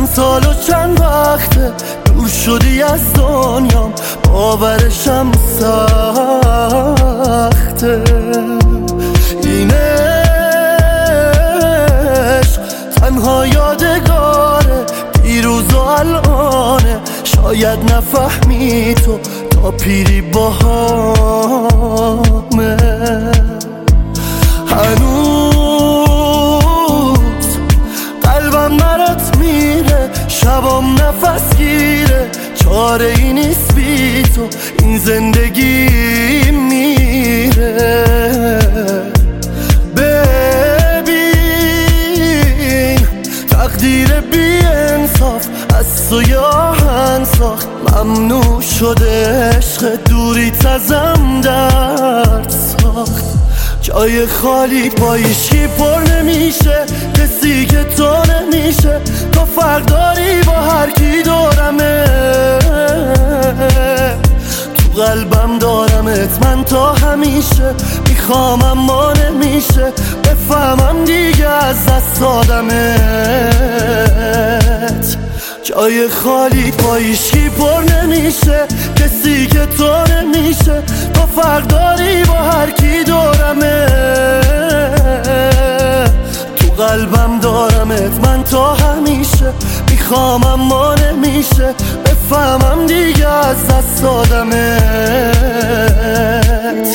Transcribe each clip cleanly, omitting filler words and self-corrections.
چند سال و چند وقته دور شدی از دنیام، باورشم سخته. این عشق تنها یادگاره دیروز و الانه، شاید نفهمی تو تا پیری باهامه. هنوز قلبم برات میره، شبام نفس گیره، چاره ای نیست بی تو این زندگی میره. ببین تقدیر بی انصاف از تو آهن ساخت، ممنوع شده عشق دوریت ازم درد ساخت. جای خالی با هیچکی پر نمیشه، کسی که تو نمیشه، تو فرق داری با هر کی دورمه. تو قلبم دارمت من تا همیشه، میخوام اما نمیشه بفهمم دیگه از دست دادمت. جای خالی با هیچکی پر نمیشه، کسی که تو نمیشه، تو فرق داری با هر کی دورمه. تو قلبم دارمت من تا همیشه، میخوام اما نمیشه بفهمم دیگه از دست دادمت.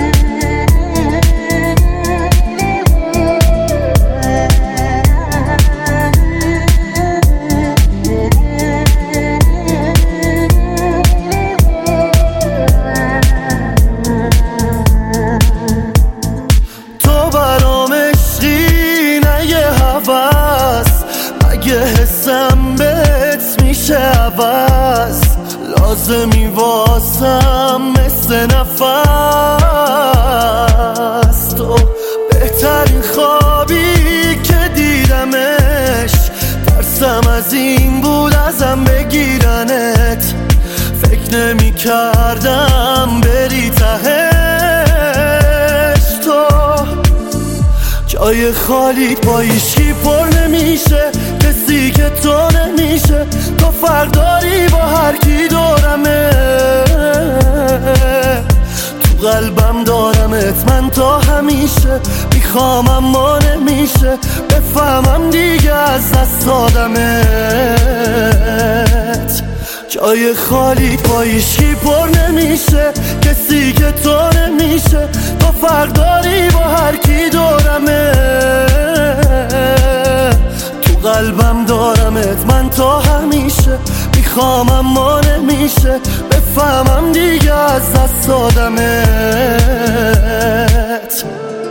حسم بهت میشه عوض، لازمی واسم مثل نفس. تو بهترین خوابی که دیدمش، ترسم از این بود ازم بگیرنت. فکر نمی کردم بری تهش. تو جای خالی با هیچکی پر نمیشه، کسی که تو نمیشه، تو فرق داری با هر کی دورمه. تو قلبم دارمت من تا همیشه، میخوام اما نمیشه بفهمم دیگه از دست دادمت. جای خالی با هیچکی پر نمیشه، کسی که تو نمیشه، تو فرق داری با هر کی دورمه. تو قلبم دارمت من تا همیشه، میخوام اما نمیشه بفهمم دیگه از دست دادمت.